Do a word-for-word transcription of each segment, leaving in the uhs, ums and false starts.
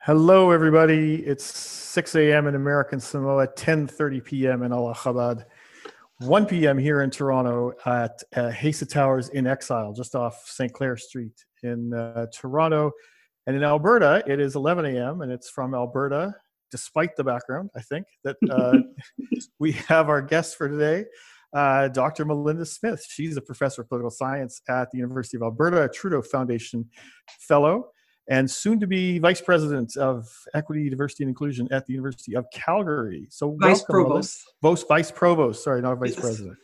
Hello, everybody. It's six a m in American Samoa, ten thirty p m in Allahabad, one p m here in Toronto at uh, Hasa Towers in Exile, just off Saint Clair Street in uh, Toronto. And in Alberta, it is eleven a m and it's from Alberta, despite the background, I think, that uh, we have our guest for today, uh, Doctor Melinda Smith. She's a professor of political science at the University of Alberta, a Trudeau Foundation Fellow, and soon to be Vice President of Equity, Diversity, and Inclusion at the University of Calgary. So Vice welcome, Provost. Melinda. Vice Provost, sorry, not Vice Yes. President.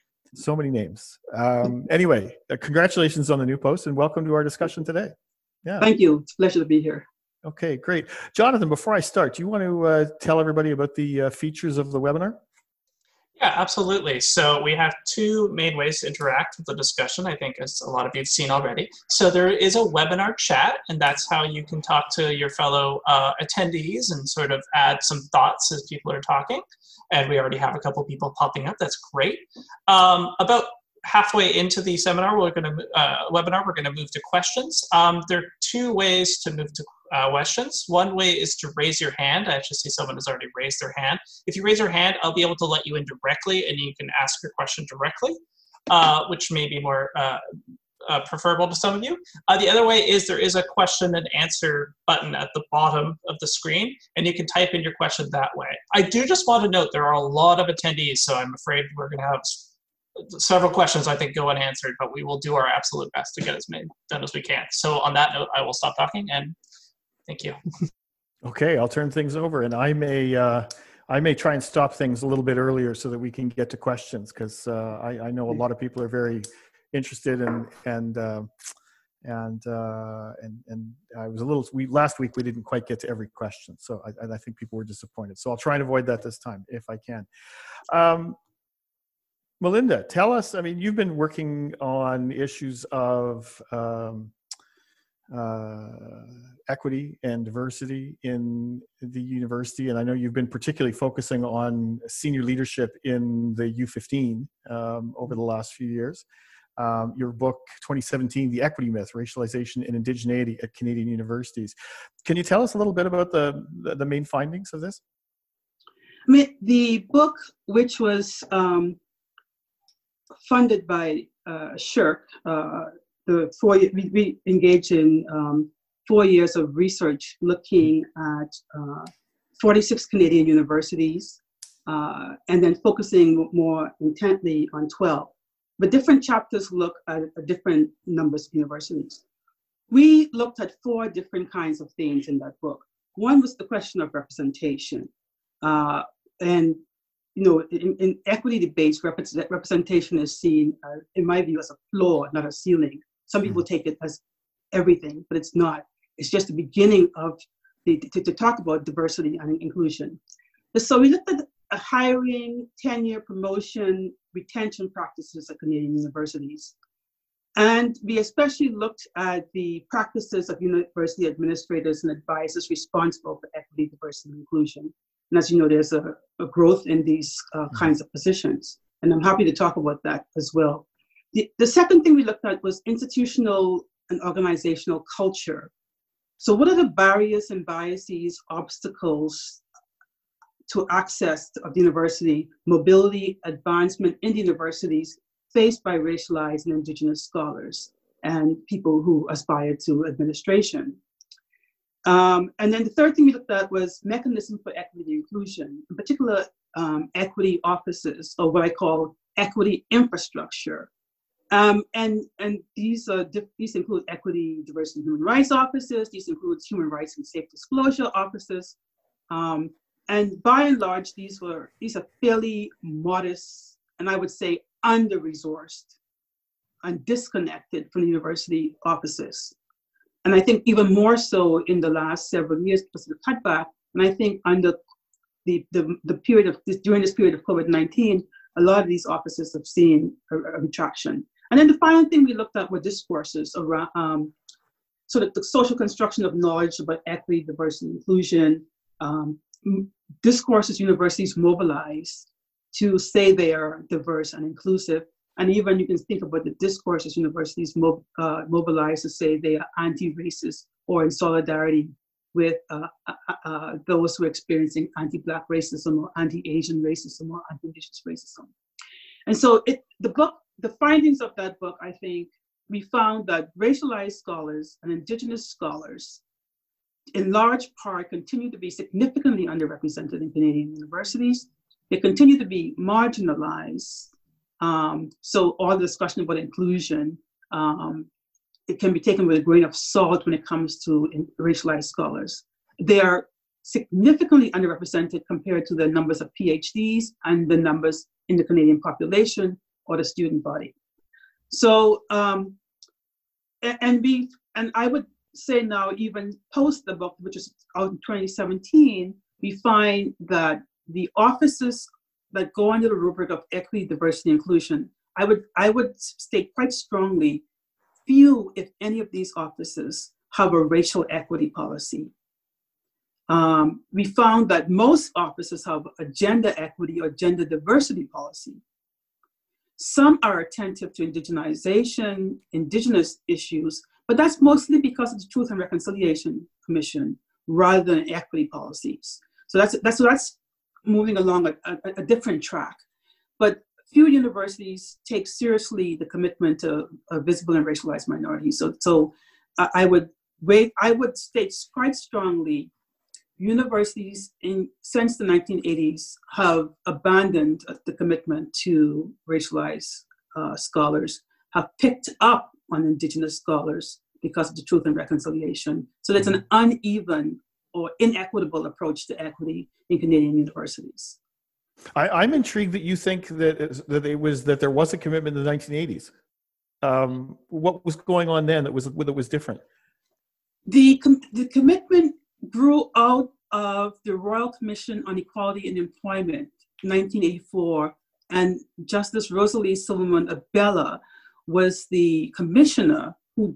So many names. Um, anyway, uh, congratulations on the new post and welcome to our discussion today. Yeah. Thank you. It's a pleasure to be here. Okay, great. Jonathan, before I start, do you want to uh, tell everybody about the uh, features of the webinar? Yeah, absolutely. So we have two main ways to interact with the discussion, I think, as a lot of you have seen already. So there is a webinar chat, and that's how you can talk to your fellow uh, attendees and sort of add some thoughts as people are talking. And we already have a couple people popping up. That's great. Um, about halfway into the seminar, we're going to uh, webinar, we're going to move to questions. Um, there are two ways to move to uh, questions. One way is to raise your hand. I actually see someone has already raised their hand. If you raise your hand, I'll be able to let you in directly, and you can ask your question directly, uh, which may be more uh, uh, preferable to some of you. Uh, the other way is there is a question and answer button at the bottom of the screen, and you can type in your question that way. I do just want to note there are a lot of attendees, so I'm afraid we're going to have several questions I think go unanswered, but we will do our absolute best to get as many done as we can. So on that note, I will stop talking and thank you. Okay, I'll turn things over, and I may uh, I may try and stop things a little bit earlier so that we can get to questions, because uh, I, I know a lot of people are very interested in, and uh, and uh, and and I was a little. We last week we didn't quite get to every question, so I, I think people were disappointed. So I'll try and avoid that this time if I can. Um, Melinda, tell us, I mean, you've been working on issues of um, uh, equity and diversity in the university, and I know you've been particularly focusing on senior leadership in the U fifteen um, over the last few years. Um, your book, twenty seventeen, The Equity Myth, Racialization and Indigeneity at Canadian Universities. Can you tell us a little bit about the, the, the main findings of this? I mean, the book, which was um, funded by uh, SSHRC, uh, the four, we, we engaged in um, four years of research looking at uh, forty-six Canadian universities, uh, and then focusing more intently on twelve. But different chapters look at, at different numbers of universities. We looked at four different kinds of things in that book. One was the question of representation. Uh, and You know, in, in equity debates, representation is seen, uh, in my view, as a floor, not a ceiling. Some people take it as everything, but it's not. It's just the beginning of the, to, to talk about diversity and inclusion. So we looked at hiring, tenure, promotion, retention practices at Canadian universities. And we especially looked at the practices of university administrators and advisors responsible for equity, diversity, and inclusion. And as you know, there's a, a growth in these uh, kinds of positions. And I'm happy to talk about that as well. The, the second thing we looked at was institutional and organizational culture. So what are the barriers and biases, obstacles to access of the university, mobility, advancement in the universities faced by racialized and Indigenous scholars and people who aspire to administration? Um, and then the third thing we looked at was mechanism for equity and inclusion, in particular um, equity offices, or what I call equity infrastructure. Um, and and these, uh, these include equity, diversity, and human rights offices. These include human rights and safe disclosure offices. Um, and by and large, these were these are fairly modest, and I would say under-resourced and disconnected from the university offices. And I think even more so in the last several years because of the cutback. And I think under the, the, the period of this, during this period of COVID nineteen, a lot of these offices have seen a, a retraction. And then the final thing we looked at were discourses around um, sort of the social construction of knowledge about equity, diversity, and inclusion. Um, discourses universities mobilize to say they are diverse and inclusive. And even you can think about the discourses universities mo uh, mobilize to say they are anti-racist or in solidarity with uh, uh, uh, those who are experiencing anti-Black racism or anti-Asian racism or anti-Indigenous racism. And so it, the book, the findings of that book, I think, we found that racialized scholars and Indigenous scholars, in large part, continue to be significantly underrepresented in Canadian universities. They continue to be marginalized. Um, so all the discussion about inclusion, um, it can be taken with a grain of salt when it comes to in, racialized scholars. They are significantly underrepresented compared to the numbers of PhDs and the numbers in the Canadian population or the student body. So, um, and, and we, and I would say now, even post the book, which is out in twenty seventeen, we find that the offices that go under the rubric of equity, diversity, inclusion, I would, I would state quite strongly, few, if any of these offices have a racial equity policy. Um, we found that most offices have a gender equity or gender diversity policy. Some are attentive to indigenization, indigenous issues, but that's mostly because of the Truth and Reconciliation Commission rather than equity policies. So that's that's that's moving along a, a, a different track. But few universities take seriously the commitment to uh, visible and racialized minorities. So so uh, I would wait. I would state quite strongly, universities in since the nineteen eighties have abandoned the commitment to racialized uh, scholars, have picked up on Indigenous scholars because of the Truth and Reconciliation. So there's an uneven or inequitable approach to equity in Canadian universities. I, I'm intrigued that you think that that it was that there was a commitment in the nineteen eighties. Um, what was going on then that was that was different? The com- the commitment grew out of the Royal Commission on Equality in Employment, nineteen eighty-four, and Justice Rosalie Silverman Abella was the commissioner who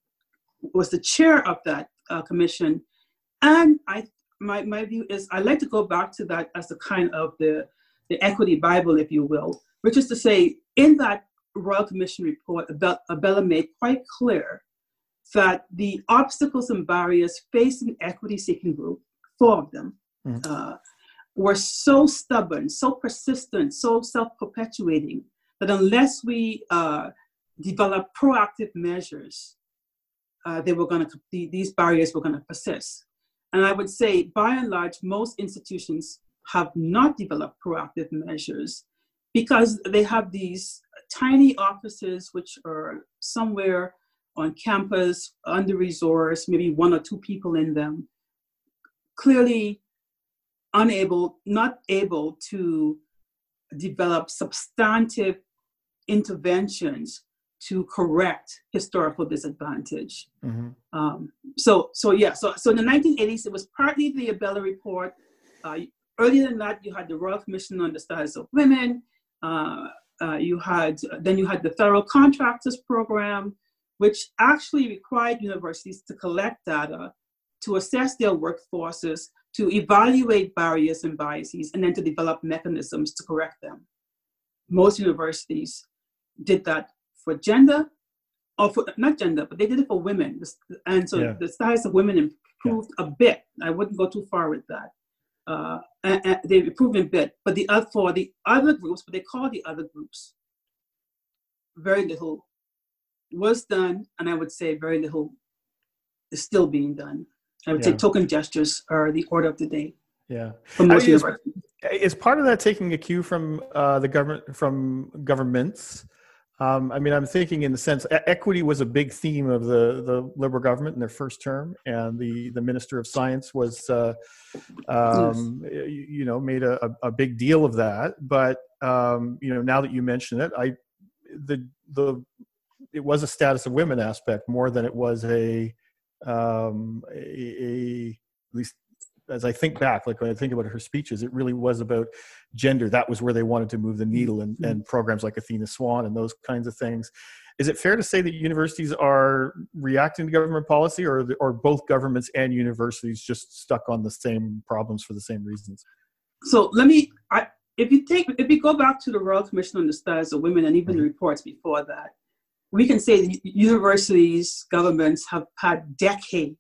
was the chair of that uh, commission. And I, my, my view is I like to go back to that as the kind of the, the equity Bible, if you will, which is to say, in that Royal Commission report, Abella made quite clear that the obstacles and barriers facing equity-seeking group, four of them, mm. uh, were so stubborn, so persistent, so self-perpetuating, that unless we uh, develop proactive measures, uh, they were going to, the, these barriers were going to persist. And I would say, by and large, most institutions have not developed proactive measures because they have these tiny offices which are somewhere on campus, under-resourced, maybe one or two people in them, clearly unable, not able to develop substantive interventions to correct historical disadvantage. Mm-hmm. Um, so, so yeah, so, so in the nineteen eighties, it was partly the Abella report. Uh, earlier than that, you had the Royal Commission on the Status of Women. Uh, uh, you had, then you had the Federal Contractors Program, which actually required universities to collect data, to assess their workforces, to evaluate barriers and biases, and then to develop mechanisms to correct them. Most universities did that for gender, or for, not gender, but they did it for women. And so yeah. the status of women improved yeah. a bit. I wouldn't go too far with that. Uh, and, and they improved a bit, but the other, for the other groups, what they call the other groups, very little was done, and I would say very little is still being done. I would yeah. say token gestures are the order of the day. Yeah. For most is, is part of that taking a cue from uh, the government, from governments? Um, I mean, I'm thinking in the sense, equity was a big theme of the, the Liberal government in their first term, and the, the Minister of Science was, uh, um, yes. you, you know, made a, a big deal of that. But, um, you know, now that you mention it, I, the, the, it was a status of women aspect more than it was a, um, a, a at least as I think back, like when I think about her speeches, it really was about gender. That was where they wanted to move the needle, and, and programs like Athena Swan and those kinds of things. Is it fair to say that universities are reacting to government policy, or or both governments and universities just stuck on the same problems for the same reasons? So let me, I, if you take, if we go back to the Royal Commission on the Status of Women and even mm-hmm. the reports before that, we can say that universities, governments have had decades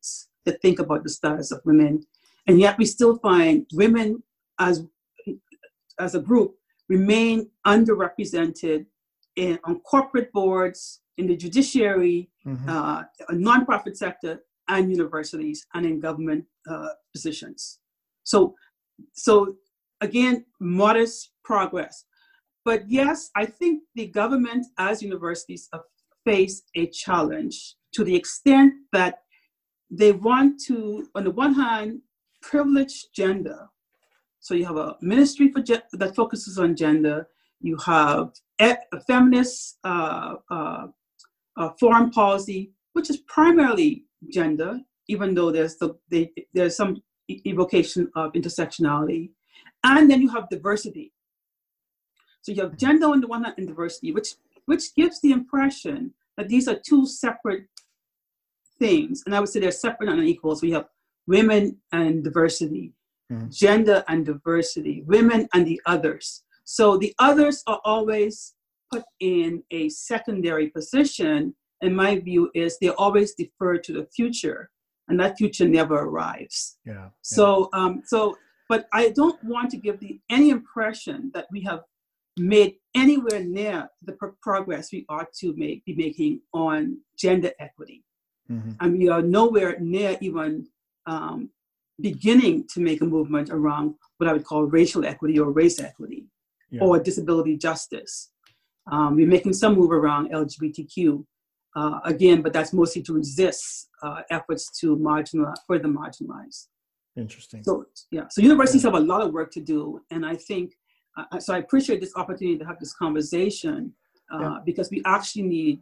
to think about the status of women. And yet we still find women as, as a group remain underrepresented in, on corporate boards, in the judiciary, mm-hmm. uh, nonprofit sector, and universities, and in government uh, positions. So, so again, modest progress. But yes, I think the government as universities face a challenge to the extent that they want to, on the one hand, privilege gender. So you have a ministry for ge- that focuses on gender. You have a feminist uh, uh, uh, foreign policy, which is primarily gender, even though there's the, they, there's some evocation of intersectionality. And then you have diversity. So you have gender on the one hand and diversity, which, which gives the impression that these are two separate things. And I would say they're separate and unequal. So you have women and diversity, mm-hmm. gender and diversity, women and the others. So the others are always put in a secondary position. And my view is they always defer to the future, and that future never arrives. Yeah. yeah. So, um, so, but I don't want to give the any impression that we have made anywhere near the pro- progress we ought to make be making on gender equity, mm-hmm. and we are nowhere near even um, beginning to make a movement around what I would call racial equity or race equity, yeah. or disability justice. Um, we're making some move around L G B T Q. Uh, again, but that's mostly to resist uh, efforts to marginalize, further marginalize. Interesting. So, yeah, so universities have a lot of work to do. And I think, uh, so I appreciate this opportunity to have this conversation uh, yeah. because we actually need,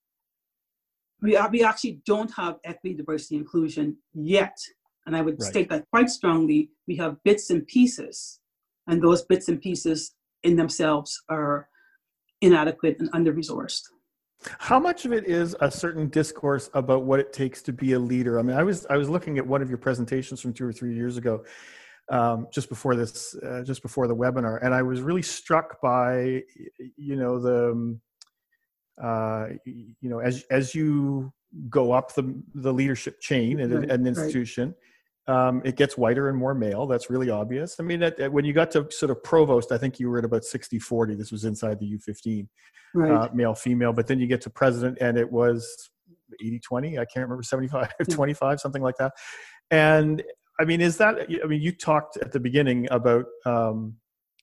we, are, we actually don't have equity, diversity, inclusion yet. And I would right. state that quite strongly. We have bits and pieces, and those bits and pieces in themselves are inadequate and under-resourced. How much of it is a certain discourse about what it takes to be a leader? I mean, I was I was looking at one of your presentations from two or three years ago, um, just before this, uh, just before the webinar, and I was really struck by, you know, the, uh, you know, as as you go up the the leadership chain at right, an institution. Right. Um, it gets whiter and more male. That's really obvious. I mean, at, at, when you got to sort of provost, I think you were at about sixty forty. This was inside the U fifteen, right. uh, male, female. But then you get to president and it was eighty twenty. I can't remember, seventy-five twenty-five, something like that. And I mean, is that, I mean, you talked at the beginning about, um,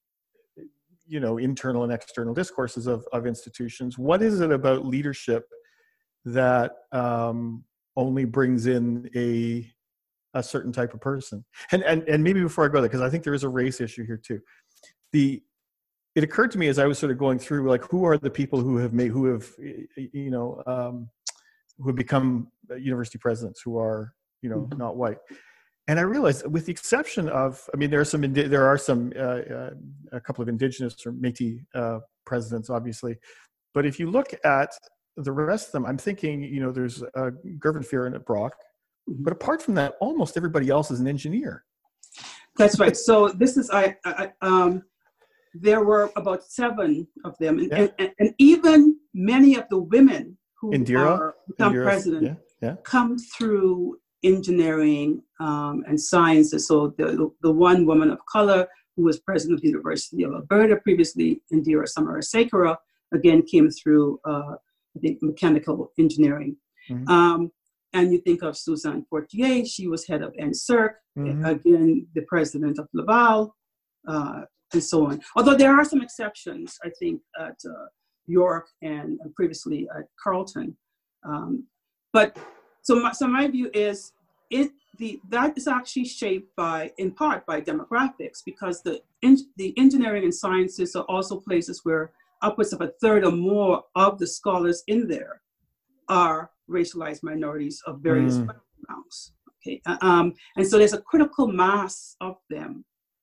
you know, internal and external discourses of, of institutions. What is it about leadership that um, only brings in a a certain type of person? And and and maybe before I go there, because I think there is a race issue here too. The it occurred to me as I was sort of going through, like, who are the people who have made, who have, you know, um, who have become university presidents who are, you know, mm-hmm. not white. And I realized, with the exception of, I mean, there are some, there are some, uh, uh, a couple of indigenous or Métis uh, presidents, obviously. But if you look at the rest of them, I'm thinking, you know, there's uh, Gervin Fearon at Brock. But apart from that, almost everybody else is an engineer. That's right. So this is, I, I um, there were about seven of them. And, yeah. and, and even many of the women who Indira, are become Indira, president yeah, yeah. come through engineering um, and sciences. So the, the one woman of color who was president of the University of Alberta previously, Indira Samarasekera, again came through, uh, I think, mechanical engineering. Mm-hmm. Um, And you think of Suzanne Fortier, she was head of N S E R C, mm-hmm. again, the president of Laval, uh, and so on. Although there are some exceptions, I think, at uh, York and previously at Carleton. Um, but so my, so my view is it the that is actually shaped by, in part, by demographics, because the in, the engineering and sciences are also places where upwards of a third or more of the scholars in there are racialized minorities of various mm. backgrounds. Okay, um, and so there's a critical mass of them.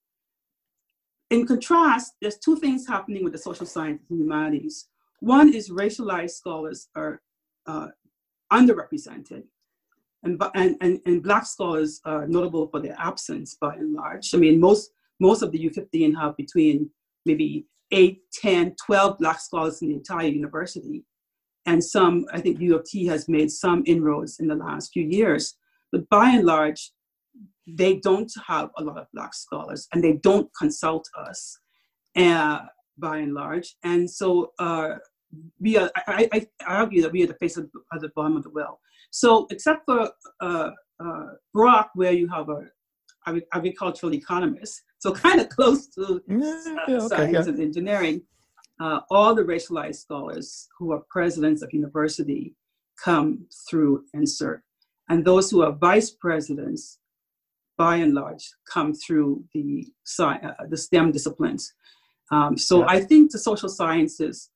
In contrast, there's two things happening with the social sciences and humanities. One is racialized scholars are uh, underrepresented, and, and, and, and Black scholars are notable for their absence by and large. I mean, most, most of the U fifteen have between maybe eight, ten, twelve Black scholars in the entire university. And some, I think U of T has made some inroads in the last few years. But by and large, they don't have a lot of Black scholars, and they don't consult us, uh, by and large. And so uh, we are, I, I, I argue that we are the face of, of the bottom of the well. So except for uh, uh, Brock, where you have a agricultural economist, so kind of close to yeah, uh, okay, science yeah. and engineering, uh, all the racialized scholars who are presidents of university come through NSERC. And those who are vice presidents, by and large, come through the, sci- uh, the STEM disciplines. Um, so Yeah. I think the social sciences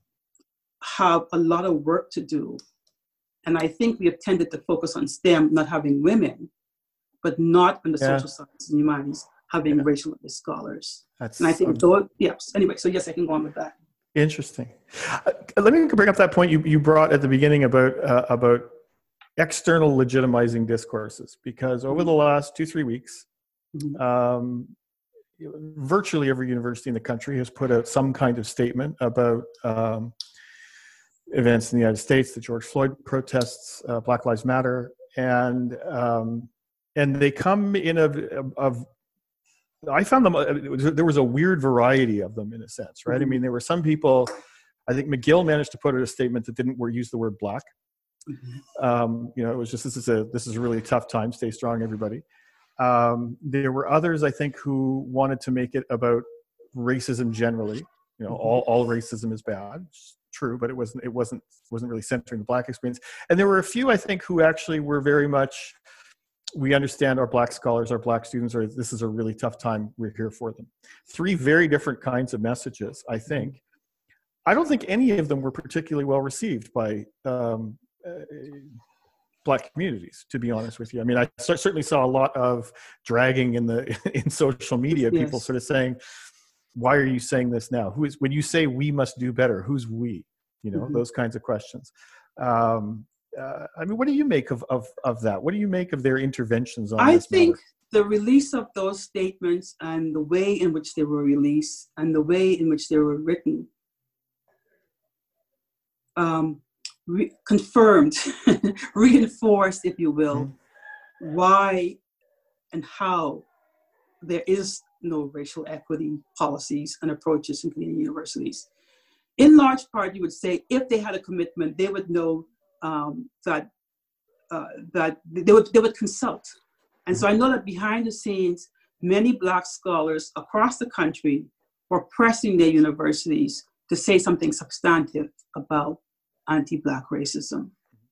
have a lot of work to do. And I think we have tended to focus on STEM not having women, but not on the Yeah. social sciences and humanities having Yeah. racialized scholars. That's And I think um, those, yes, anyway, so yes, I can go on with that. interesting. Uh, let me bring up that point you, you brought at the beginning about uh, about external legitimizing discourses, because over the last two, three weeks, Mhm. um, virtually every university in the country has put out some kind of statement about um, events in the United States, the George Floyd protests, uh, Black Lives Matter, and um, and they come in a of. I found them. There was a weird variety of them in a sense, right? Mhm. I mean, there were some people. I think McGill managed to put out a statement that didn't use the word black. Mhm. Um, you know, it was just this is a this is a really tough time. Stay strong, everybody. Um, there were others, I think, who wanted to make it about racism generally. You know, all, all racism is bad. It's true, but it wasn't it wasn't wasn't really centering the Black experience. And there were a few, I think, who actually were very much. We understand our Black scholars, our Black students are. This is a really tough time. We're here for them. Three very different kinds of messages, I think. I don't think any of them were particularly well received by um, uh, Black communities, to be honest with you. I mean, I certainly saw a lot of dragging in the in social media, people Yes. sort of saying, why are you saying this now? Who is, when you say we must do better, who's we? You know, Mhm. those kinds of questions. Um, uh, I mean, what do you make of, of, of that? What do you make of their interventions on I this think matter? the release of those statements and the way in which they were released and the way in which they were written um, re- confirmed, reinforced, if you will, Mhm. why and how there is no racial equity policies and approaches in Canadian universities. In large part, you would say if they had a commitment, they would know um, that uh, that they would they would consult. And so I know that behind the scenes, many Black scholars across the country were pressing their universities to say something substantive about anti-Black racism.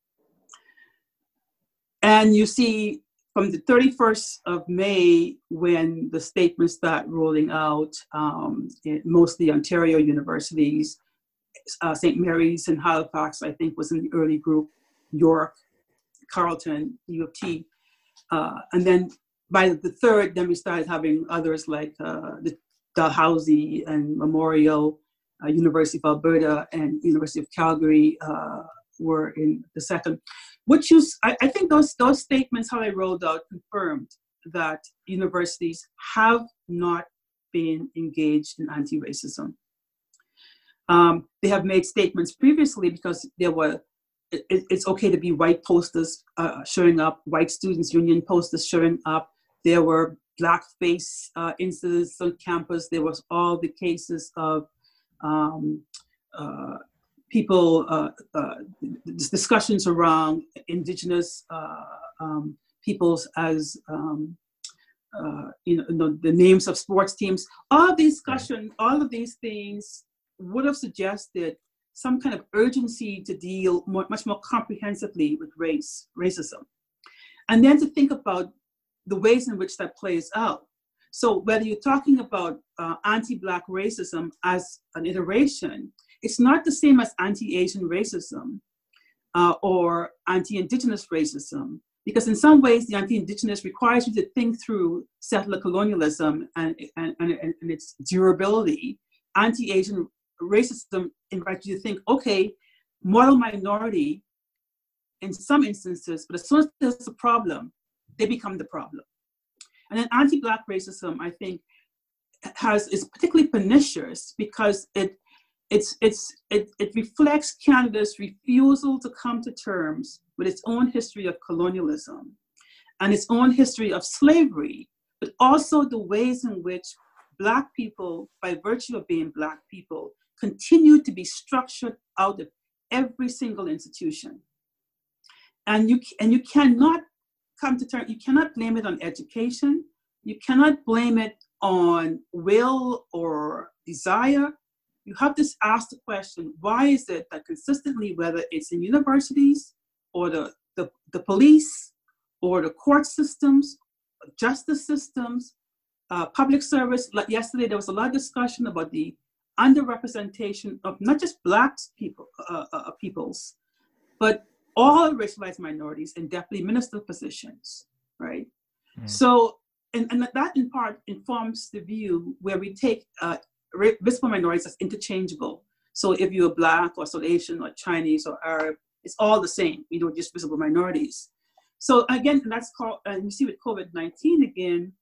And you see from the thirty-first of May, when the statements start rolling out, um, in mostly Ontario universities, uh, Saint Mary's and Halifax, I think, was in the early group, York, Carleton, U of T. Uh, and then by the third, then we started having others like uh, the Dalhousie and Memorial, uh, University of Alberta and University of Calgary uh, were in the second. Which you, I, I think those those statements, how they rolled out, confirmed that universities have not been engaged in anti-racism. Um, they have made statements previously because there were, it, it's okay to be white posters uh, showing up, white students union posters showing up. There were blackface uh, incidents on campus. There was all the cases of um, uh, people, uh, uh, discussions around Indigenous uh, um, peoples as, um, uh, you know, the, the names of sports teams. All of these discussion, all of these things would have suggested some kind of urgency to deal more, much more comprehensively with race, racism. And then to think about the ways in which that plays out. So whether you're talking about uh, anti-Black racism as an iteration, it's not the same as anti-Asian racism uh, or anti-Indigenous racism, because in some ways the anti-Indigenous requires you to think through settler colonialism and, and, and, and its durability. Anti-Asian racism invites you to think, okay, model minority in some instances, but as soon as there's a problem, they become the problem. And then anti-Black racism, I think, has is particularly pernicious because it it's it's it, it reflects Canada's refusal to come to terms with its own history of colonialism and its own history of slavery, but also the ways in which Black people, by virtue of being Black people, continue to be structured out of every single institution. And you, and you cannot come to terms, you cannot blame it on education, you cannot blame it on will or desire. You have to ask the question, why is it that consistently, whether it's in universities or the, the, the police or the court systems, justice systems, uh, public service, like yesterday there was a lot of discussion about the underrepresentation of not just Black people, uh, uh, peoples, but all racialized minorities in definitely ministerial positions, right? Mm. So, and, and that in part informs the view where we take uh, visible minorities as interchangeable. So if you're Black or South Asian or Chinese or Arab, it's all the same, you know, just visible minorities. So again, that's called, and you see with COVID nineteen again,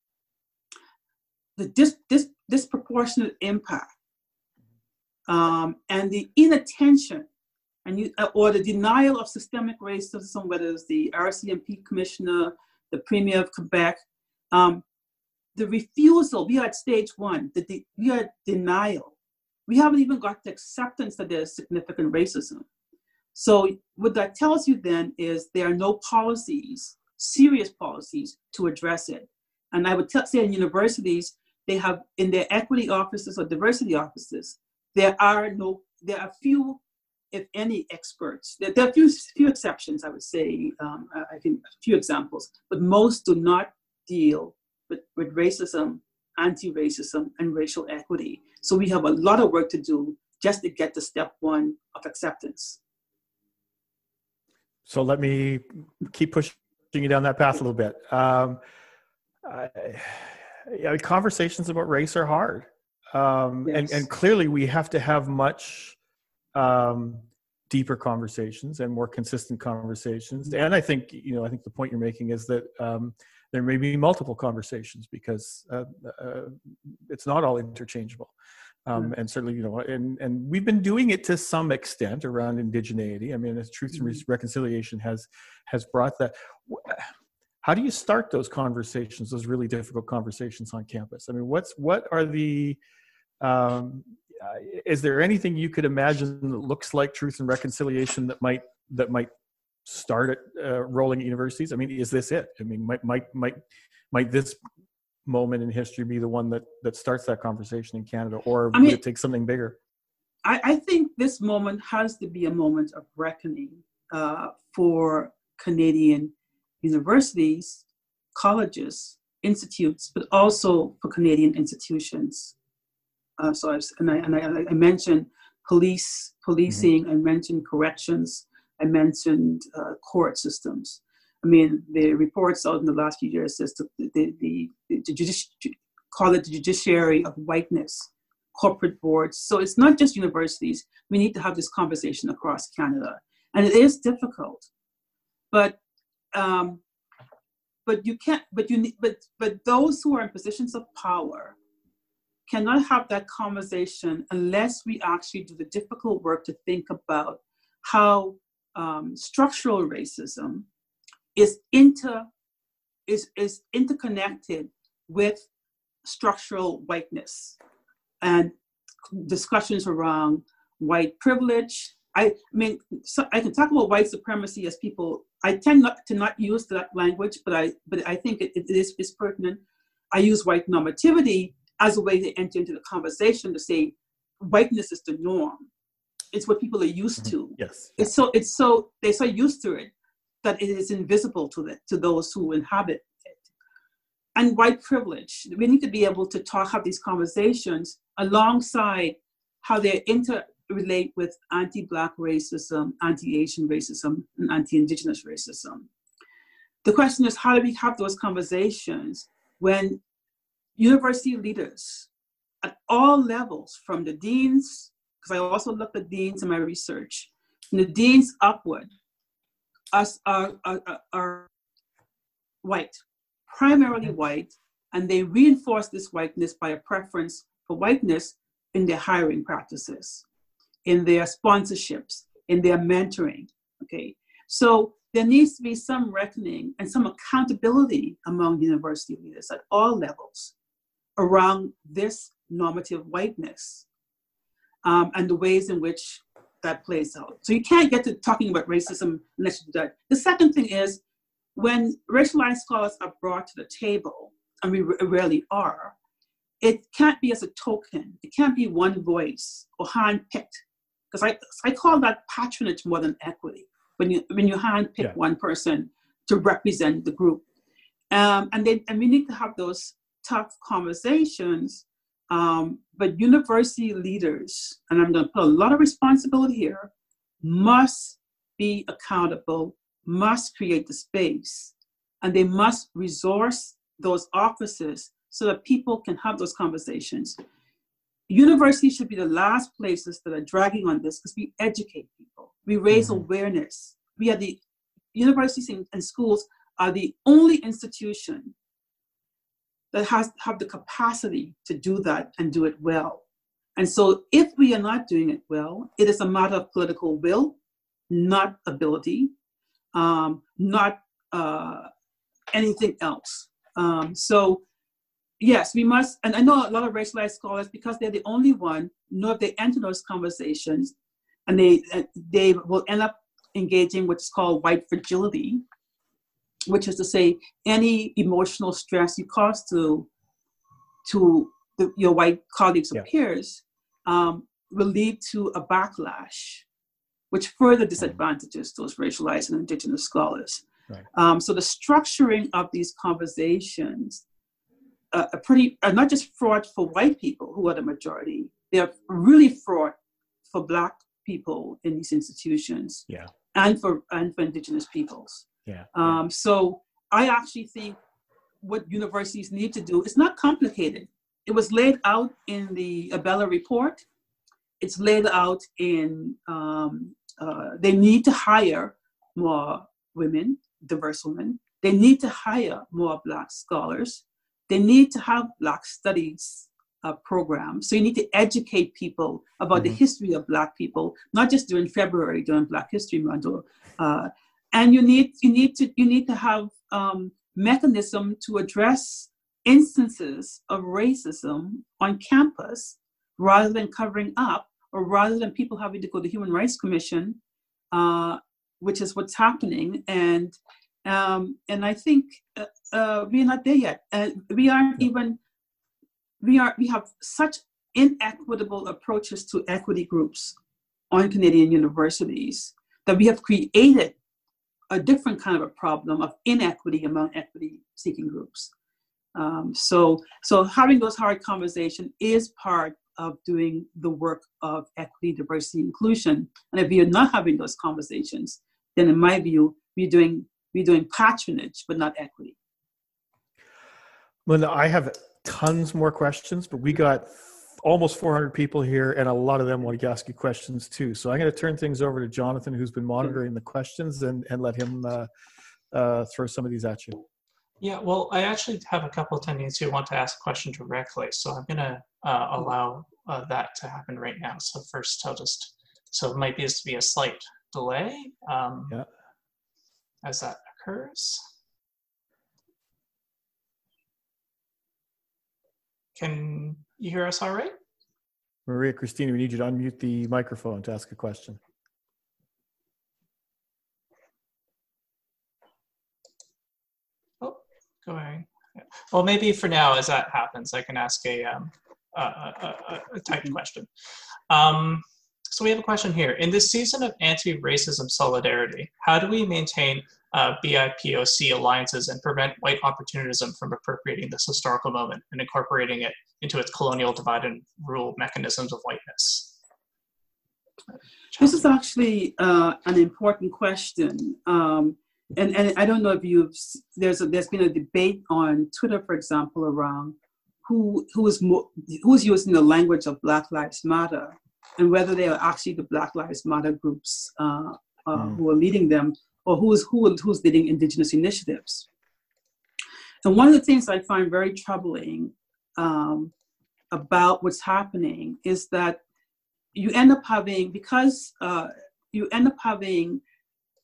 the dis, dis, disproportionate impact um, and the inattention and you, or the denial of systemic racism, whether it's the R C M P commissioner, the Premier of Quebec, um, the refusal, we are at stage one, the de, we are at denial. We haven't even got the acceptance that there's significant racism. So what that tells you then is there are no policies, serious policies to address it. And I would t- say in universities, they have in their equity offices or diversity offices, there are no, there are few, if any, experts. There, there are a few, few exceptions, I would say, um, I think a few examples, but most do not deal with, with racism, anti-racism, and racial equity. So we have a lot of work to do just to get to step one of acceptance. So let me keep pushing you down that path a little bit. Um, I, yeah, conversations about race are hard. Um, yes. and, and clearly we have to have much um, deeper conversations and more consistent conversations. And I think, you know, I think the point you're making is that um, there may be multiple conversations because uh, uh, it's not all interchangeable. Um, and certainly, you know, and, and we've been doing it to some extent around indigeneity. I mean, as Truth and Reconciliation has has brought that. How do you start those conversations, those really difficult conversations on campus? I mean, what's what are the, um, is there anything you could imagine that looks like Truth and Reconciliation that might that might start at uh, rolling at universities? I mean, is this it? I mean, might might might might this moment in history be the one that that starts that conversation in Canada, or I mean, would it take something bigger? I, I think this moment has to be a moment of reckoning uh, for Canadian universities, colleges, institutes, but also for Canadian institutions. Uh, so I was, and I and I, I mentioned police, policing. Mm-hmm. I mentioned corrections. I mentioned uh, court systems. I mean, the reports out in the last few years says the, the, the, the judici- call it the judiciary of whiteness, corporate boards. So it's not just universities. We need to have this conversation across Canada. And it is difficult. But um, but you can't, but you need, but but those who are in positions of power cannot have that conversation unless we actually do the difficult work to think about how um, structural racism is inter is is interconnected with structural whiteness and discussions around white privilege. I, I mean, so I can talk about white supremacy as people. I tend not to not use that language, but I but I think it, it is is pertinent. I use white normativity as a way to enter into the conversation to say whiteness is the norm. It's what people are used to. Mm-hmm. Yes. It's so it's so they're so used to it that it is invisible to the, to those who inhabit it. And white privilege. We need to be able to talk, have these conversations alongside how they interrelate with anti-Black racism, anti-Asian racism, and anti-Indigenous racism. The question is, how do we have those conversations when university leaders at all levels, from the deans, because I also looked at deans in my research, from the deans upward, us are, are, are white, primarily white, and they reinforce this whiteness by a preference for whiteness in their hiring practices, in their sponsorships, in their mentoring, okay? So there needs to be some reckoning and some accountability among university leaders at all levels around this normative whiteness um, and the ways in which that plays out. So you can't get to talking about racism unless you do that. The second thing is, when racialized scholars are brought to the table, and we rarely are, it can't be as a token. It can't be one voice or handpicked, because I I call that patronage more than equity. When you when you handpick yeah. one person to represent the group, um, and then and we need to have those tough conversations. Um, but university leaders, and I'm going to put a lot of responsibility here, must be accountable, must create the space, and they must resource those offices so that people can have those conversations. Universities should be the last places that are dragging on this, because we educate people, we raise mm-hmm. awareness. We are the universities and, and schools are the only institution that has have the capacity to do that and do it well. And so if we are not doing it well, it is a matter of political will, not ability, um, not uh, anything else. Um, so yes, we must, and I know a lot of racialized scholars, because they're the only one, know if they enter those conversations, and they they will end up engaging what's called white fragility, which is to say any emotional stress you cause to to the, your white colleagues or yeah. peers um, will lead to a backlash, which further disadvantages those racialized and indigenous scholars. Right. Um, so the structuring of these conversations uh, are pretty are not just fraught for white people who are the majority; they're really fraught for Black people in these institutions, yeah. and for and for indigenous peoples. Yeah. Um, so I actually think what universities need to do is not complicated. It was laid out in the Abella report. It's laid out in, um, uh, they need to hire more women, diverse women. They need to hire more Black scholars. They need to have Black studies uh, programs. So you need to educate people about mm-hmm. the history of Black people, not just during February, during Black History Month, or uh, And you need you need to you need to have um, mechanism to address instances of racism on campus, rather than covering up, or rather than people having to go to the Human Rights Commission, uh, which is what's happening. And um, and I think uh, uh, we're not there yet. Uh, we aren't even we are we have such inequitable approaches to equity groups on Canadian universities that we have created a different kind of a problem of inequity among equity-seeking groups. Um, so, so having those hard conversations is part of doing the work of equity, diversity, inclusion. And if you're not having those conversations, then in my view, we're doing we're doing patronage, but not equity. Linda, I have tons more questions, but we got almost four hundred people here, and a lot of them want to ask you questions too. So I'm going to turn things over to Jonathan, who's been monitoring the questions, and, and let him uh, uh, throw some of these at you. Yeah, well, I actually have a couple of attendees who want to ask a question directly, so I'm going to uh, allow uh, that to happen right now. So first, I'll just, so it might be, just be a slight delay um, yeah. as that occurs. Can you hear us all right? Maria Christina, we need you to unmute the microphone to ask a question. Oh, go ahead. Well, maybe for now, as that happens, I can ask a, um, a, a, a typed question. Um, so we have a question here. In this season of anti-racism solidarity, how do we maintain uh, B I P O C alliances and prevent white opportunism from appropriating this historical moment and incorporating it into its colonial divide and rule mechanisms of whiteness? This is actually uh, an important question. Um, and, and I don't know if you've, there's, a, there's been a debate on Twitter, for example, around who, who is more, who's using the language of Black Lives Matter, and whether they are actually the Black Lives Matter groups uh, uh, mm. who are leading them, or who is, who, who's leading Indigenous initiatives. And one of the things I find very troubling um, about what's happening is that you end up having, because uh, you end up having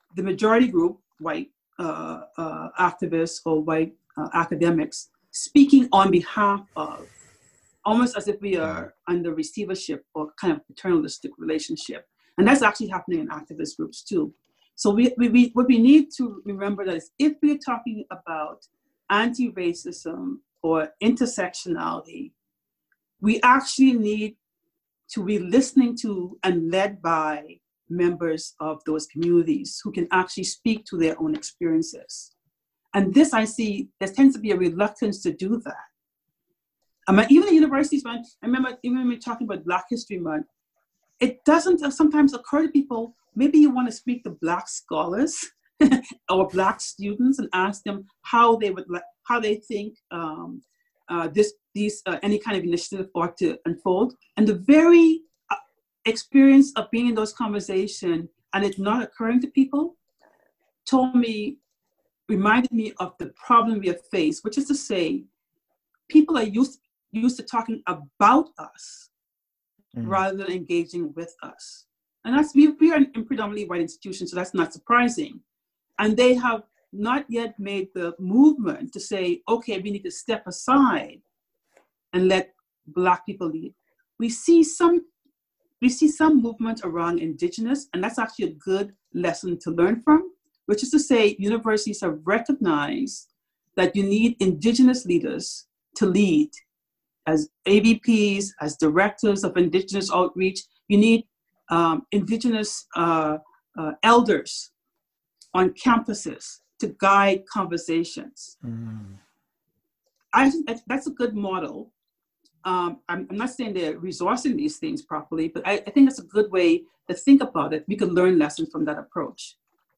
the majority group, white uh, uh, activists or white uh, academics, speaking on behalf of, almost as if we are under receivership or kind of paternalistic relationship. And that's actually happening in activist groups too. So we, we, we what we need to remember that is if we're talking about anti-racism or intersectionality, we actually need to be listening to and led by members of those communities who can actually speak to their own experiences. And this I see, there tends to be a reluctance to do that. I mean, even at universities, man, I remember even when we're talking about Black History Month, it doesn't sometimes occur to people, maybe you want to speak to Black scholars or Black students and ask them how they would like, how they think um, uh, this, these, uh, any kind of initiative ought to unfold. And the very uh, experience of being in those conversations and it not occurring to people told me, reminded me of the problem we have faced, which is to say, people are used, used to talking about us mm. rather than engaging with us. And that's, we, we are in predominantly white institutions, so that's not surprising. And they have not yet made the movement to say, okay, we need to step aside and let Black people lead. We see some, we see some movement around Indigenous, and that's actually a good lesson to learn from, which is to say universities have recognized that you need Indigenous leaders to lead. As A V Ps, as directors of Indigenous outreach, you need um, Indigenous uh, uh, elders on campuses to guide conversations. Mm. I think that's a good model. Um, I'm, I'm not saying they're resourcing these things properly, but I, I think that's a good way to think about it. We can learn lessons from that approach.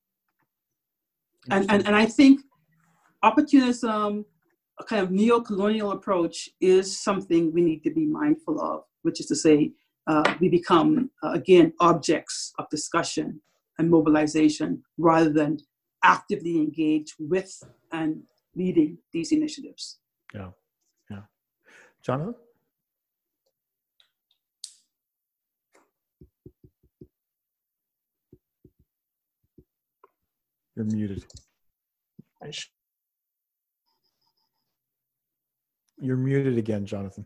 And, and, and I think opportunism, a kind of neo-colonial approach, is something we need to be mindful of, which is to say, uh, we become, uh, again, objects of discussion and mobilization rather than actively engage with and leading these initiatives. Yeah, yeah. Jonathan? You're muted. You're muted again, Jonathan.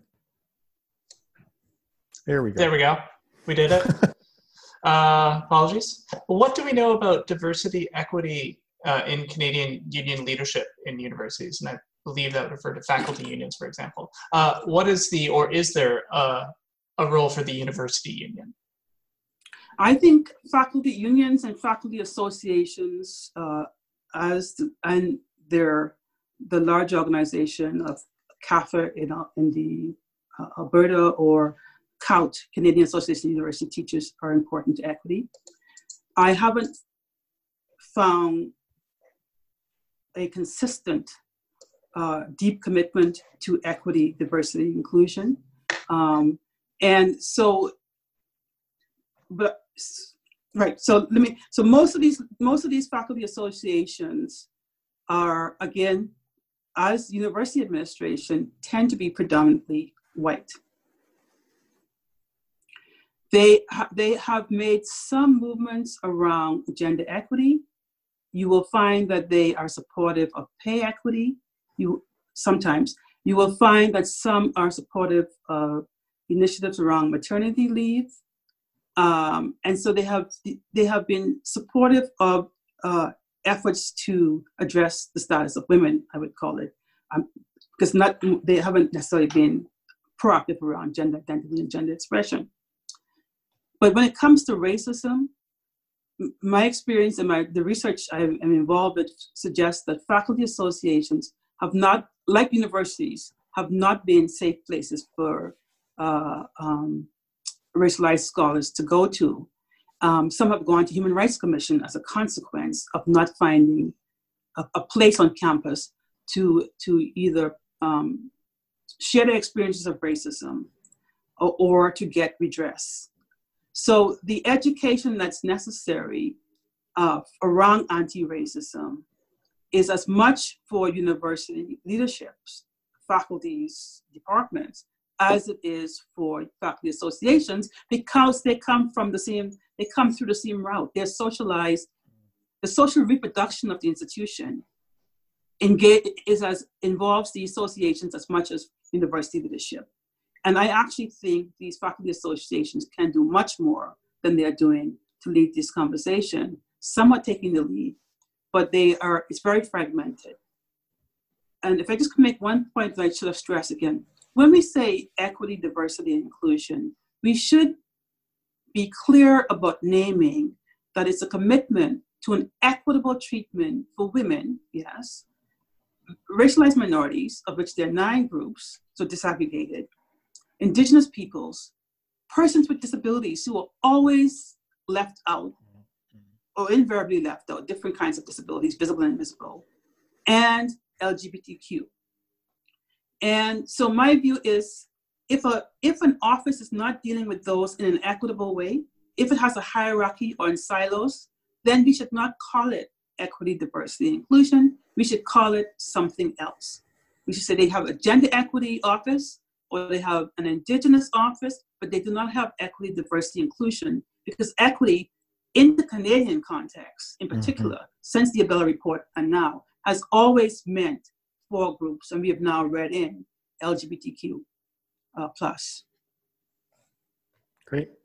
There we go. There we go. We did it. uh, apologies. What do we know about diversity, equity uh, in Canadian union leadership in universities? And I believe that referred to faculty unions, for example. Uh, what is the, or is there uh, a role for the university union? I think faculty unions and faculty associations, uh, as the, and their the large organization of C A F A in, in the uh, Alberta or C A U T, Canadian Association of University Teachers, are important to equity. I haven't found a consistent, uh, deep commitment to equity, diversity, inclusion. Um, and so, but, right, so let me, so most of these, most of these faculty associations are, again, as university administration, tend to be predominantly white. They, ha they have made some movements around gender equity. You will find that they are supportive of pay equity. You, sometimes. You will find that some are supportive of initiatives around maternity leave. Um, and so they have, they have been supportive of uh, efforts to address the status of women, I would call it, um, because not, they haven't necessarily been proactive around gender identity and gender expression. But when it comes to racism, my experience and my, the research I am involved with suggests that faculty associations have not, like universities, have not been safe places for uh, um, racialized scholars to go to. Um, some have gone to Human Rights Commission as a consequence of not finding a, a place on campus to, to either um, share their experiences of racism or, or to get redress. So the education that's necessary uh, around anti-racism is as much for university leaderships, faculties, departments, as it is for faculty associations, because they come from the same, they come through the same route. They're socialized the social reproduction of the institution engage, is as involves the associations as much as university leadership. And I actually think these faculty associations can do much more than they're doing to lead this conversation, somewhat taking the lead, but they are, it's very fragmented. And if I just could make one point that I should have stressed again, when we say equity, diversity, and inclusion, we should be clear about naming that it's a commitment to an equitable treatment for women, yes, racialized minorities, of which there are nine groups, so disaggregated, indigenous peoples, persons with disabilities who are always left out or invariably left out, different kinds of disabilities, visible and invisible, and L G B T Q. And so my view is, if a if an office is not dealing with those in an equitable way, if it has a hierarchy or in silos, then we should not call it equity, diversity, and inclusion. We should call it something else. We should say they have a gender equity office, or they have an indigenous office, but they do not have equity, diversity, inclusion, because equity in the Canadian context, in particular, mm-hmm. since the Abella Report and now, has always meant four groups, and we have now read in L G B T Q uh, plus. Great.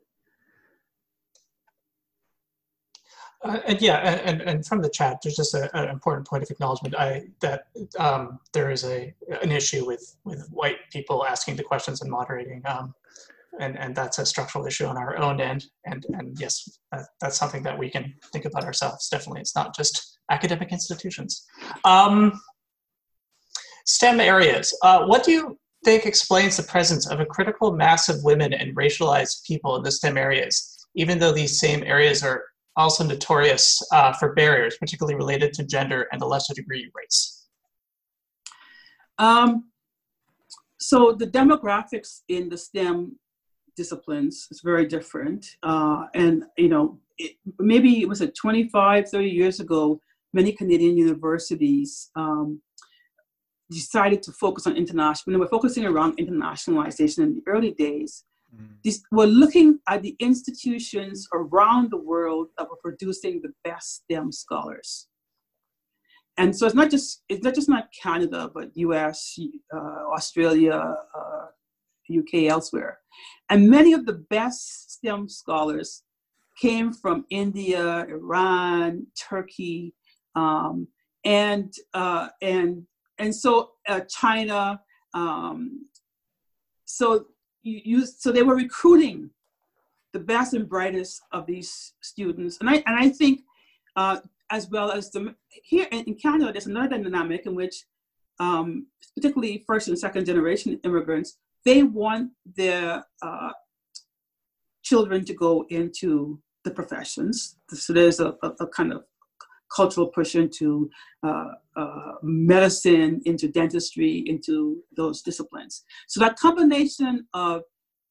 Uh, and yeah, and, and from the chat, there's just a, an important point of acknowledgement. I that um, there is a an issue with with white people asking the questions and moderating, um, and and that's a structural issue on our own end. And and yes, that, that's something that we can think about ourselves. Definitely, it's not just academic institutions. Um, STEM areas. Uh, what do you think explains the presence of a critical mass of women and racialized people in the STEM areas, even though these same areas are also notorious uh, for barriers, particularly related to gender and, to a lesser degree, race? Um, so the demographics in the STEM disciplines is very different. Uh, and, you know, it, maybe it was a twenty-five, thirty years ago, many Canadian universities um, decided to focus on international, when they were focusing around internationalization in the early days. These, we're looking at the institutions around the world that were producing the best STEM scholars. And so it's not just, it's not just not Canada, but U S, uh, Australia, uh, U K, elsewhere. And many of the best STEM scholars came from India, Iran, Turkey, um, and, uh, and, and so uh, China. Um, so You, you, so they were recruiting the best and brightest of these students. And I, and I think uh, as well as the, here in, in Canada, there's another dynamic in which um, particularly first and second generation immigrants, they want their uh, children to go into the professions. So there's a, a, a kind of cultural push into uh, uh, medicine, into dentistry, into those disciplines. So that combination of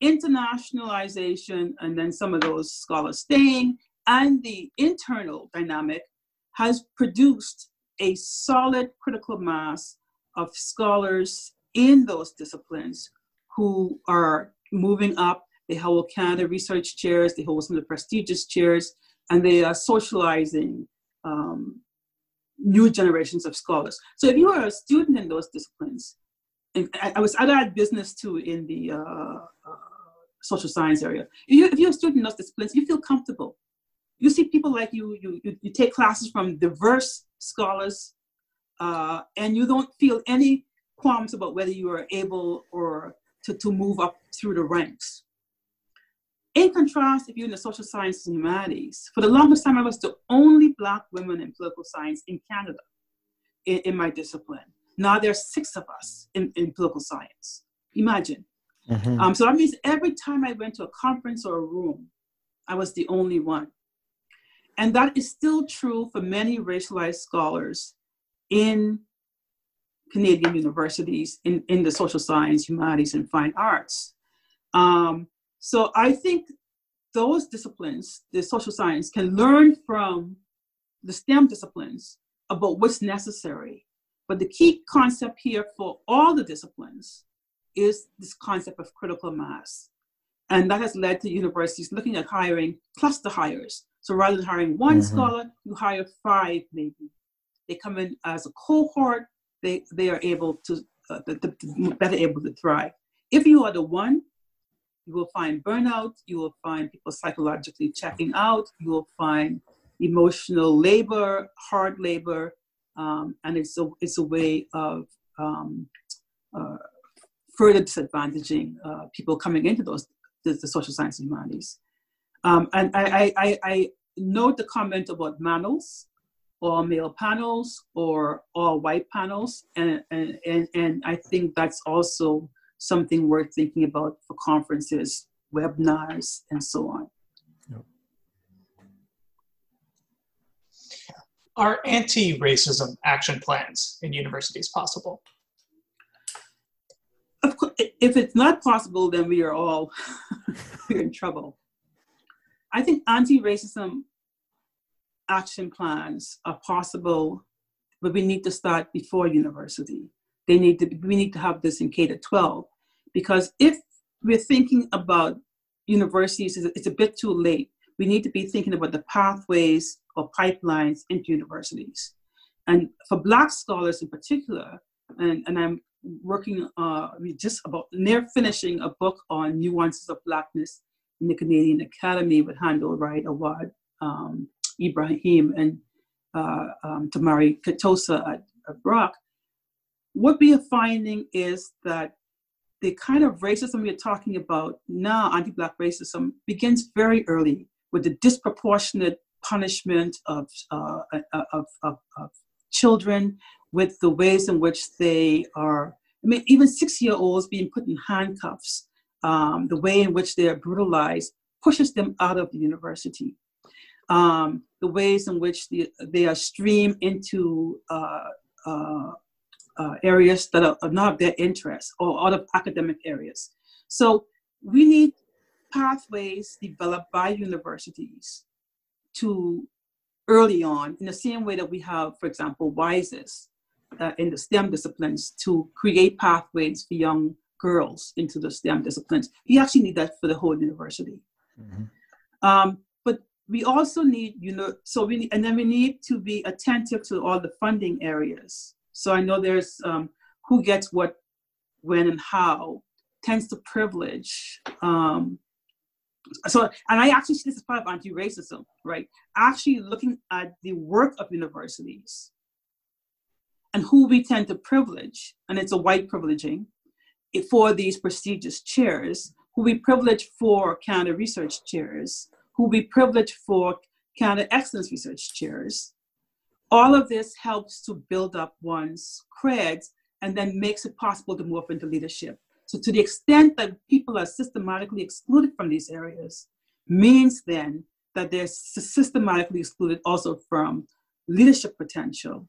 internationalization and then some of those scholars staying and the internal dynamic has produced a solid critical mass of scholars in those disciplines who are moving up. They hold Canada research chairs, they hold some of the prestigious chairs, and they are socializing Um, new generations of scholars. So if you are a student in those disciplines, and I, I was I had business too in the uh, uh, social science area. If, you, if you're a student in those disciplines, you feel comfortable. You see people like you, you, you, you take classes from diverse scholars, uh, and you don't feel any qualms about whether you are able or to, to move up through the ranks. In contrast, if you're in the social sciences and humanities, for the longest time, I was the only Black woman in political science in Canada in, in my discipline. Now there are six of us in, in political science. Imagine. Mm-hmm. Um, so that means every time I went to a conference or a room, I was the only one. And that is still true for many racialized scholars in Canadian universities, in, in the social science, humanities, and fine arts. Um, So I think those disciplines, the social science, can learn from the STEM disciplines about what's necessary. But the key concept here for all the disciplines is this concept of critical mass. And that has led to universities looking at hiring cluster hires, So rather than hiring one Mhm. scholar, you hire five maybe. They come in as a cohort, they, they are able to, uh, the, the, the better able to thrive. If you are the one, you will find burnout, you will find people psychologically checking out, you will find emotional labor, hard labor, um, and it's a, it's a way of um, uh, further disadvantaging uh, people coming into those the, the social science and humanities. Um, and I, I, I note the comment about manels, or male panels, or all white panels, and, and, and, and I think that's also something worth thinking about for conferences, webinars, and so on. Yep. Are anti-racism action plans in universities possible? Of course, if it's not possible, then we are all we're in trouble. I think anti-racism action plans are possible, but we need to start before university. They need to, we need to have this in K to twelve, because if we're thinking about universities, it's a bit too late. We need to be thinking about the pathways or pipelines into universities. And for Black scholars in particular, and, and I'm working uh, just about near finishing a book on nuances of Blackness in the Canadian Academy with Handel Wright Awad, um, Ibrahim, and uh, um, Tamari Katosa at, at Brock. What we are finding is that the kind of racism we're talking about now, anti-Black racism, begins very early with the disproportionate punishment of, uh, of, of, of children, with the ways in which they are, I mean, even six-year-olds being put in handcuffs, um, the way in which they are brutalized pushes them out of the university. Um, the ways in which the, they are streamed into uh, uh, uh, areas that are, are not of their interest, or out of academic areas. So we need pathways developed by universities to early on, in the same way that we have, for example, WISES uh, in the STEM disciplines, to create pathways for young girls into the STEM disciplines. We actually need that for the whole university. Mm-hmm. Um, but we also need, you know, so we, and then we need to be attentive to all the funding areas. So I know there's um, who gets what, when, and how tends to privilege. Um, so, and I actually see this as part of anti-racism, right? Actually looking at the work of universities and who we tend to privilege, and it's a white privileging, for these prestigious chairs, who we privilege for Canada Research Chairs, who we privilege for Canada Excellence Research Chairs. All of this helps to build up one's creds and then makes it possible to move into leadership. So to the extent that people are systematically excluded from these areas, means then that they're systematically excluded also from leadership potential.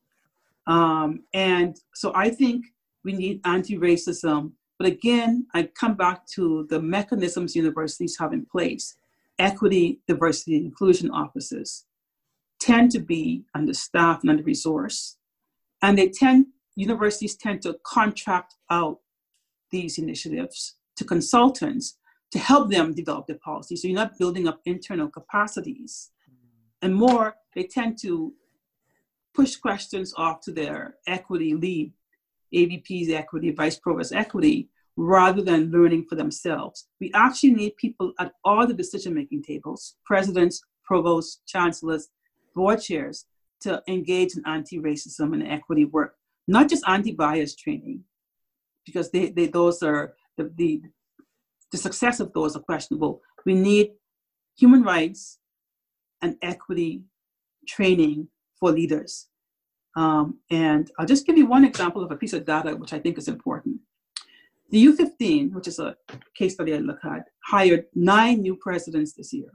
Um, and so I think we need anti-racism. But again, I come back to the mechanisms universities have in place. Equity, diversity, and inclusion offices tend to be understaffed and under-resourced. And they tend, universities tend to contract out these initiatives to consultants to help them develop their policy. So you're not building up internal capacities. And more, they tend to push questions off to their equity lead, A V P's equity, vice provost equity, rather than learning for themselves. We actually need people at all the decision-making tables, presidents, provosts, chancellors, board chairs, to engage in anti-racism and equity work, not just anti-bias training, because they, they those are, the, the, the success of those are questionable. We need human rights and equity training for leaders. Um, and I'll just give you one example of a piece of data which I think is important. The U fifteen, which is a case study I look at, hired nine new presidents this year.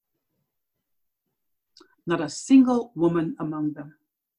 Not a single woman among them.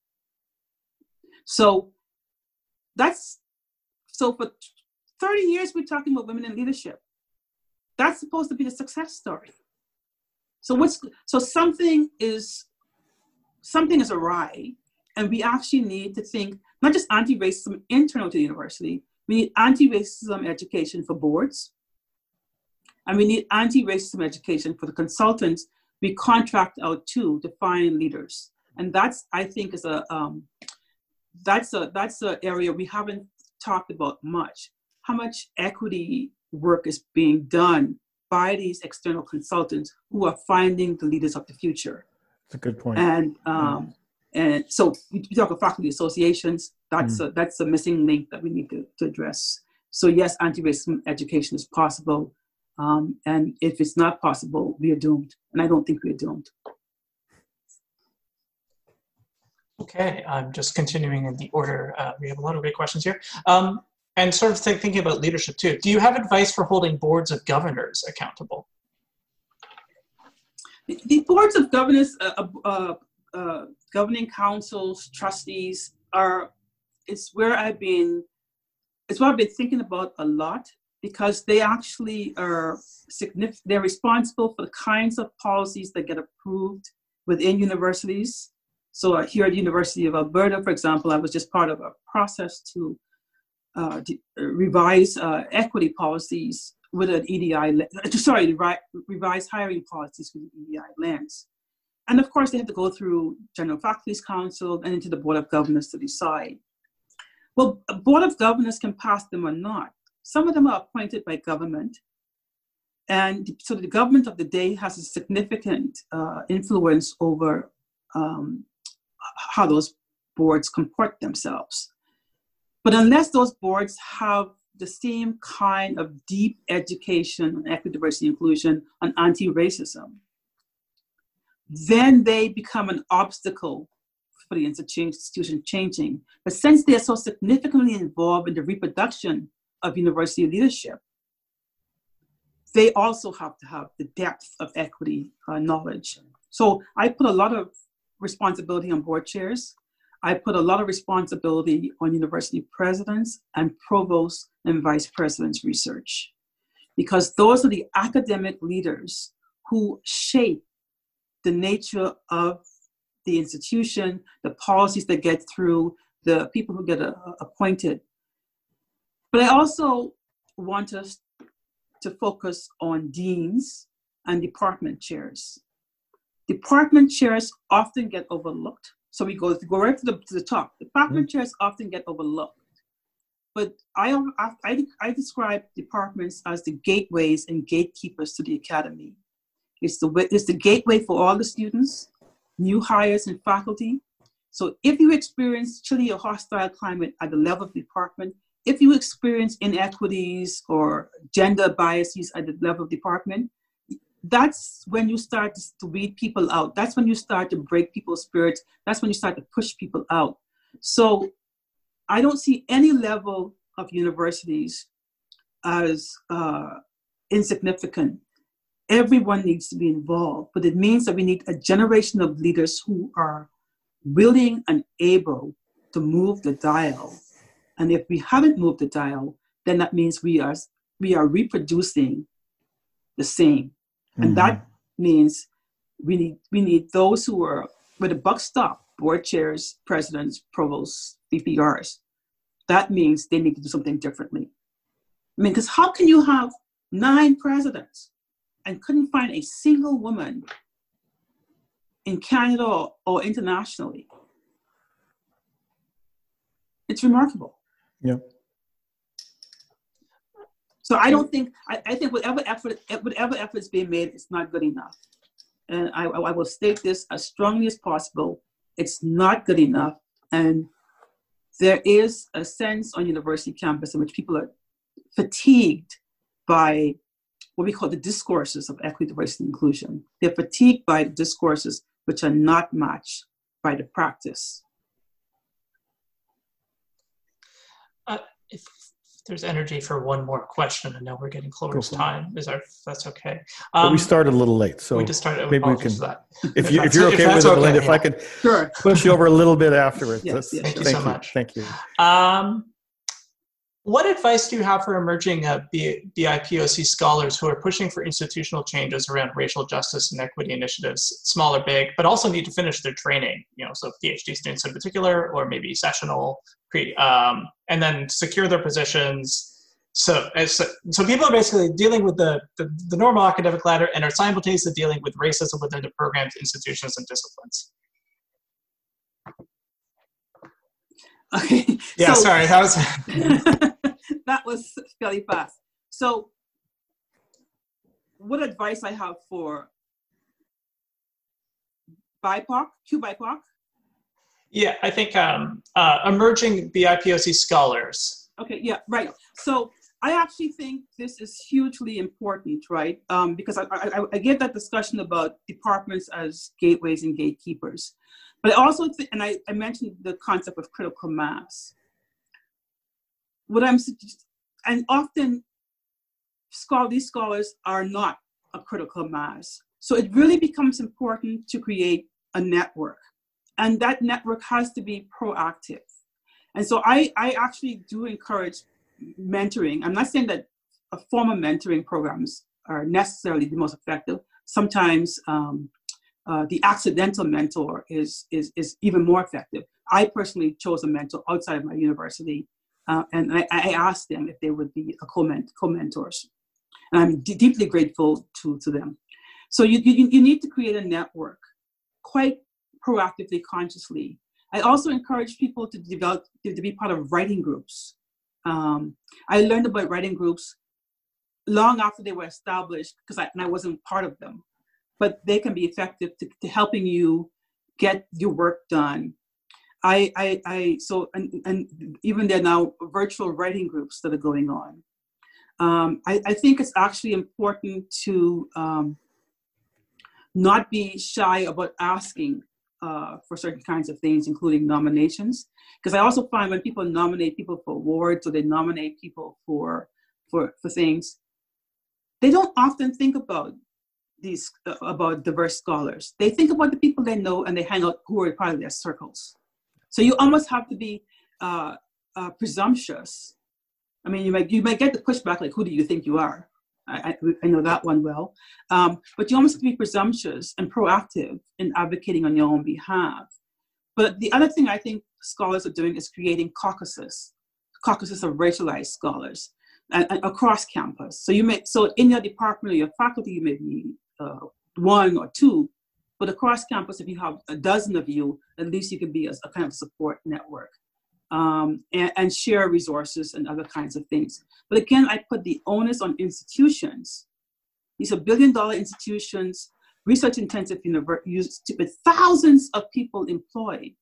So that's, so for thirty years, we're talking about women in leadership. That's supposed to be the success story. So what's, so something is, something is awry, and we actually need to think, not just anti-racism internal to the university, we need anti-racism education for boards, and we need anti-racism education for the consultants we contract out too to find leaders. And that's, I think, is a um, that's a that's an area we haven't talked about much. How much equity work is being done by these external consultants who are finding the leaders of the future? That's a good point. And um, and so we talk about faculty associations. That's mm. a that's a missing link that we need to, to address. So yes, anti-racism education is possible, um, and if it's not possible, we are doomed. And I don't think we are doomed. Okay, I'm just continuing in the order. Uh, we have a lot of great questions here. Um, and sort of think, thinking about leadership too. Do you have advice for holding boards of governors accountable? The, the boards of governors, uh, uh, uh, governing councils, trustees are, it's where I've been, it's what I've been thinking about a lot, because they actually are significant, they're responsible for the kinds of policies that get approved within universities. So uh, here at the University of Alberta, for example, I was just part of a process to uh, de- revise uh, equity policies with an E D I, le- sorry, re- revise hiring policies with an E D I lens. And of course, they have to go through General Faculty's Council and into the Board of Governors to decide. Well, a Board of Governors can pass them or not. Some of them are appointed by government. And so the government of the day has a significant uh, influence over um, how those boards comport themselves. But unless those boards have the same kind of deep education on equity, diversity, inclusion, on anti-racism, then they become an obstacle for the institution changing. But since they are so significantly involved in the reproduction of university leadership, they also have to have the depth of equity uh, knowledge. So I put a lot of responsibility on board chairs. I put a lot of responsibility on university presidents and provosts and vice presidents research, because those are the academic leaders who shape the nature of the institution, the policies that get through, the people who get uh, appointed. But I also want us to focus on deans and department chairs. Department chairs often get overlooked. So we go, go right to the, to the top. Department mm-hmm. chairs often get overlooked. But I, I, I describe departments as the gateways and gatekeepers to the academy. It's the, it's the gateway for all the students, new hires and faculty. So if you experience chilly or hostile climate at the level of the department, if you experience inequities or gender biases at the level of department, that's when you start to weed people out. That's when you start to break people's spirits. That's when you start to push people out. So I don't see any level of universities as uh, insignificant. Everyone needs to be involved, but it means that we need a generation of leaders who are willing and able to move the dial. And if we haven't moved the dial, then that means we are we are reproducing the same. Mm-hmm. And that means we need we need those who are where the buck stop, board chairs, presidents, provosts, V P Rs. That means they need to do something differently. I mean, because how can you have nine presidents and couldn't find a single woman in Canada or, or internationally? It's remarkable. Yeah. So I don't think, I, I think whatever effort, whatever effort is being made, it's not good enough. And I, I will state this as strongly as possible. It's not good enough. And there is a sense on university campus in which people are fatigued by what we call the discourses of equity, diversity, and inclusion. They're fatigued by the discourses which are not matched by the practice. Uh, if there's energy for one more question, I know we're getting close to time. Is our, that's okay. Um, but we started a little late, so we just started. Maybe we can. That. If, if, you, if you're okay if with it, okay, Belinda, yeah. if I can sure. push you over a little bit afterwards. Yes, yes, thank you thank so you. much. Thank you. Um, what advice do you have for emerging uh, B I P O C scholars who are pushing for institutional changes around racial justice and equity initiatives, small or big, but also need to finish their training? You know, so PhD students in particular, or maybe sessional, um, and then secure their positions So, so, so people are basically dealing with the, the, the normal academic ladder and are simultaneously dealing with racism within the programs, institutions, and disciplines. Okay. Yeah, so, sorry, that was... that was fairly fast. So what advice I have for B I P O C, Q B I P O C? Yeah, I think um, uh, emerging B I P O C scholars. Okay, yeah, right. So I actually think this is hugely important, right? Um, because I, I, I get that discussion about departments as gateways and gatekeepers. But I also think, and I, I mentioned the concept of critical mass. What I'm, and often scholar, these scholars are not a critical mass. So it really becomes important to create a network. And that network has to be proactive. And so I, I actually do encourage mentoring. I'm not saying that a formal mentoring programs are necessarily the most effective. Sometimes um, uh, the accidental mentor is, is, is even more effective. I personally chose a mentor outside of my university, uh, and I, I asked them if they would be a co-mentors. And I'm d- deeply grateful to, to them. So you, you, you need to create a network quite proactively, consciously. I also encourage people to develop, to, to be part of writing groups. Um, I learned about writing groups long after they were established, because I, and I wasn't part of them. But they can be effective to, to helping you get your work done. I, I, I so, and, and even there are now virtual writing groups that are going on. Um, I, I think it's actually important to um, not be shy about asking uh, for certain kinds of things, including nominations. Because I also find when people nominate people for awards or they nominate people for, for, for things, they don't often think about these, uh, about diverse scholars. They think about the people they know and they hang out who are part of their circles. So you almost have to be uh, uh, presumptuous. I mean, you might, you might get the pushback, like, who do you think you are? I, I, I know that one well. Um, but you almost have to be presumptuous and proactive in advocating on your own behalf. But the other thing I think scholars are doing is creating caucuses, caucuses of racialized scholars and, and across campus. So you may, so in your department or your faculty, you may be uh, one or two, but across campus, if you have a dozen of you, at least you can be a, a kind of support network. Um, and, and share resources and other kinds of things. But again, I put the onus on institutions. These are billion dollar institutions, research intensive universities with thousands of people employed,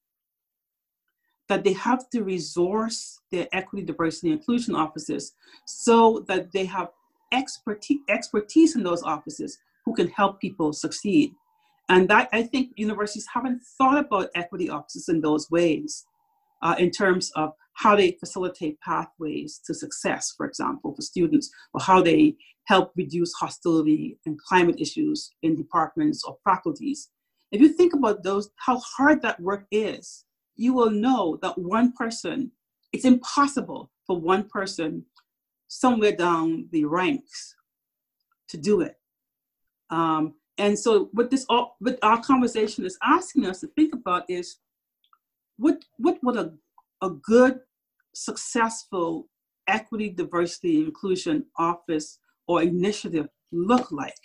that they have to resource their equity, diversity, and inclusion offices so that they have expertise, expertise in those offices who can help people succeed. And that, I think universities haven't thought about equity offices in those ways. Uh, in terms of how they facilitate pathways to success, for example, for students, or how they help reduce hostility and climate issues in departments or faculties. If you think about those, how hard that work is, you will know that one person, it's impossible for one person somewhere down the ranks to do it. Um, and so what this, all, what our conversation is asking us to think about is, What what would a, a good, successful equity, diversity, inclusion office or initiative look like?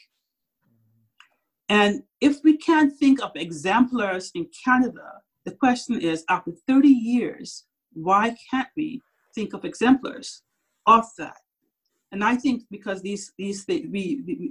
And if we can't think of exemplars in Canada, the question is, after thirty years, why can't we think of exemplars of that? And I think because these these things, we, we,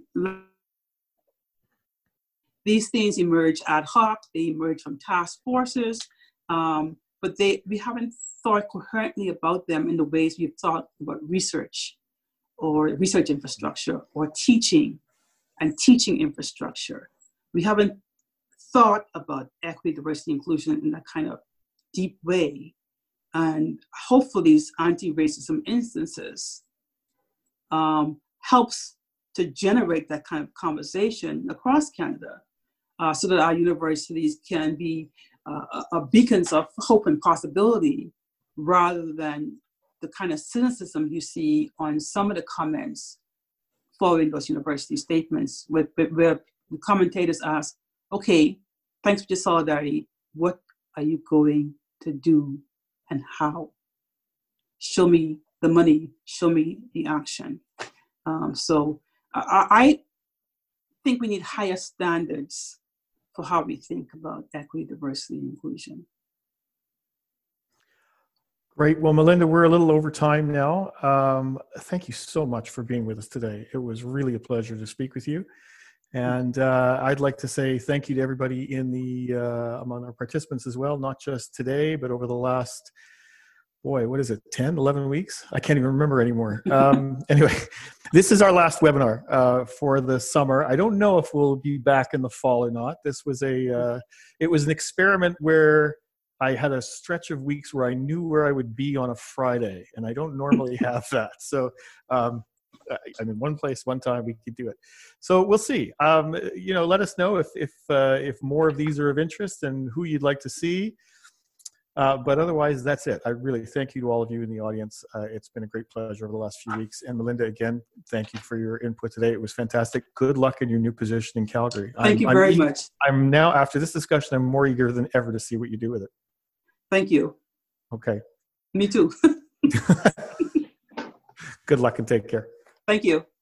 these things emerge ad hoc, they emerge from task forces. Um, but they, we haven't thought coherently about them in the ways we've thought about research or research infrastructure or teaching and teaching infrastructure. We haven't thought about equity, diversity, inclusion in that kind of deep way. And hopefully these anti-racism instances um, helps to generate that kind of conversation across Canada uh, so that our universities can be Uh, a beacons of hope and possibility, rather than the kind of cynicism you see on some of the comments following those university statements, where, where the commentators ask, okay, thanks for your solidarity, what are you going to do and how? Show me the money, show me the action. Um, so I, I think we need higher standards for how we think about equity, diversity, and inclusion. Great. Well, Melinda, we're a little over time now. Um, thank you so much for being with us today. It was really a pleasure to speak with you. And uh, I'd like to say thank you to everybody in the uh, among our participants as well, not just today, but over the last, boy, what is it, ten, eleven weeks? I can't even remember anymore. Um, anyway, this is our last webinar uh, for the summer. I don't know if we'll be back in the fall or not. This was a, uh, it was an experiment where I had a stretch of weeks where I knew where I would be on a Friday, and I don't normally have that. So um, I'm in one place, one time, we could do it. So we'll see. Um, you know, let us know if if uh, if more of these are of interest and who you'd like to see. Uh, but otherwise, that's it. I really thank you to all of you in the audience. Uh, it's been a great pleasure over the last few weeks. And Melinda, again, thank you for your input today. It was fantastic. Good luck in your new position in Calgary. Thank I'm, you I'm very e- much. I'm now, after this discussion, I'm more eager than ever to see what you do with it. Thank you. Okay. Me too. Good luck and take care. Thank you.